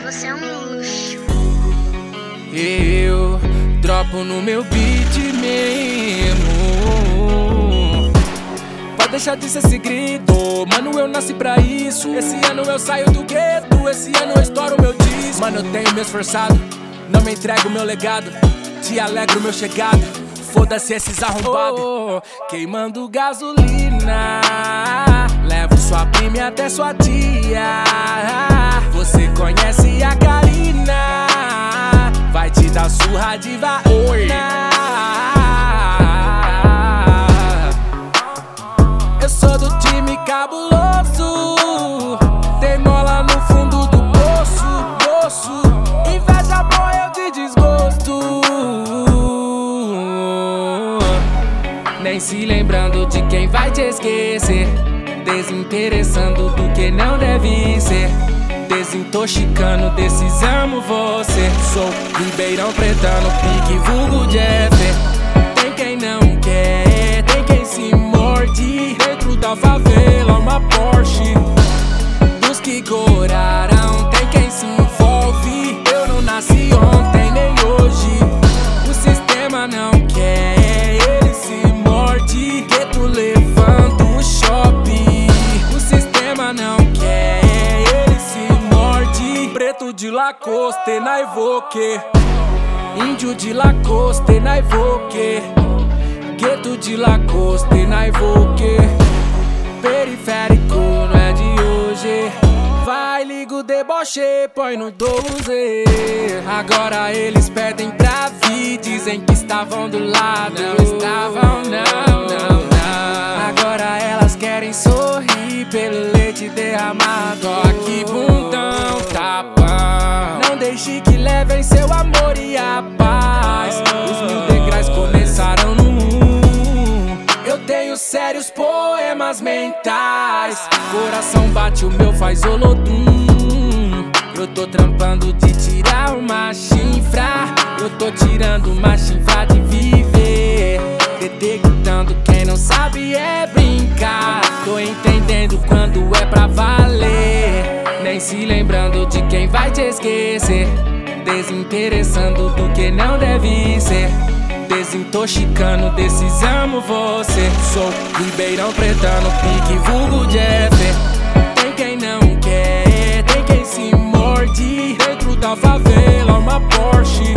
você é um luxo. Eu dropo no meu beat mesmo. Pode deixar de ser segredo, mano, eu nasci pra isso. Esse ano eu saio do gueto, esse ano eu estouro meu disco. Mano, eu tenho me esforçado, não me entrego meu legado. Te alegro meu chegado, foda-se esses arrombados. Queimando gasolina, levo sua prima até sua tia. Você conhece a Karina, vai te dar surra de vaina. Eu sou do time cabuloso, tem mola no fundo do poço. Inveja boa eu de desgosto, nem se lembrando de quem vai te esquecer, desinteressando do que não deve ser, desintoxicando desses amo você. Sou Ribeirão Pretano, pique vulgo Jeffer. Tem quem não quer, tem quem se morde. Dentro da favela uma Porsche, dos que coraram tem quem se envolve. Eu não nasci ontem nem hoje, o sistema não quer, ele se morde. Gueto levando o shopping, o sistema não quer, ele se morde. Preto de Lacoste na Evoque, índio de Lacoste na Evoque, gueto de Lacoste na Evoque. Periférico não é de hoje, vai, liga o deboche, põe no 12. Agora eles pedem pra vir, dizem que estavam do lado. Não estavam, não. Agora elas querem sorrir pelo leite derramado. Toque, bundão, tapão, não deixe que levem seu amor e a paz. Os 1000 degraus começaram no 1. Eu tenho sérios poemas mentais, coração bate, o meu faz olodum. Eu tô trampando de tirar uma chifra, eu tô tirando uma chifra de viver. Detectando quem não sabe é brincar, tô entendendo quando é pra valer. Nem se lembrando de quem vai te esquecer, desinteressando do que não deve ser, desintoxicando desses amo você. Sou Ribeirão Pretano, pique vulgo Jeffer. Tem quem não quer, tem quem se morde. Dentro da favela uma Porsche,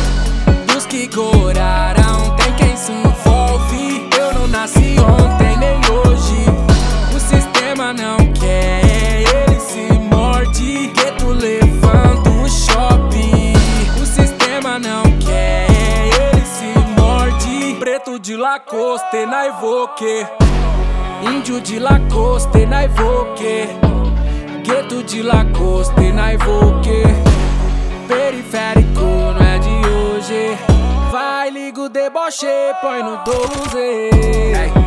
dos que coraram tem quem se envolve. Eu não nasci ontem nem hoje, o sistema não quer, ele se morde. Gueto levando o shopping, o sistema não quer, ele se morde. Preto de Lacoste na Evoque, índio de Lacoste na Evoque, gueto de Lacoste na Evoque. Periférico não é de hoje, vai, liga o deboche, põe no 12.